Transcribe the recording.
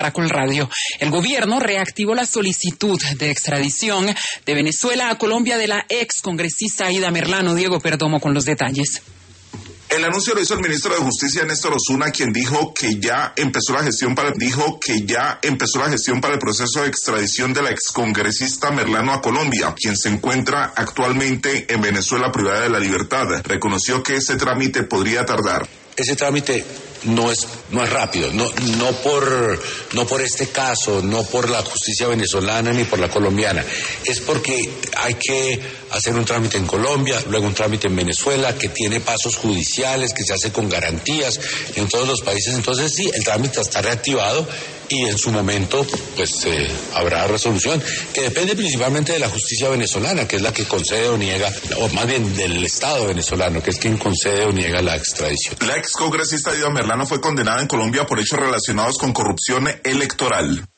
Caracol Radio. El gobierno reactivó la solicitud de extradición de Venezuela a Colombia de la ex congresista Aida Merlano. Diego Perdomo con los detalles. El anuncio lo hizo el ministro de Justicia, Néstor Osuna, quien dijo que ya empezó la gestión para el proceso de extradición de la excongresista Merlano a Colombia, quien se encuentra actualmente en Venezuela privada de la libertad. Reconoció que ese trámite podría tardar. Ese trámite no es rápido, no por este caso, no por la justicia venezolana ni por la colombiana, es porque hay que hacer un trámite en Colombia, luego un trámite en Venezuela, que tiene pasos judiciales, que se hace con garantías en todos los países. Entonces sí, el trámite está reactivado y en su momento pues habrá resolución, que depende principalmente de la justicia venezolana, que es la que concede o niega, o más bien del Estado venezolano, que es quien concede o niega la extradición. La excongresista Aida Merlano fue condenada en Colombia por hechos relacionados con corrupción electoral.